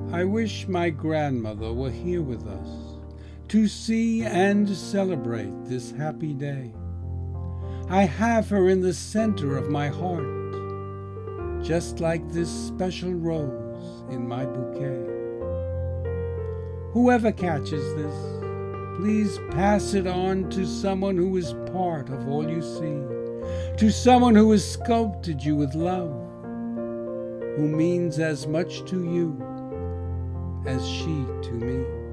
I wish my grandmother were here with us to see and celebrate this happy day. I have her in the center of my heart, just like this special rose in my bouquet. Whoever catches this, please pass it on to someone who is part of all you see, to someone who has sculpted you with love, who means as much to you as she to me.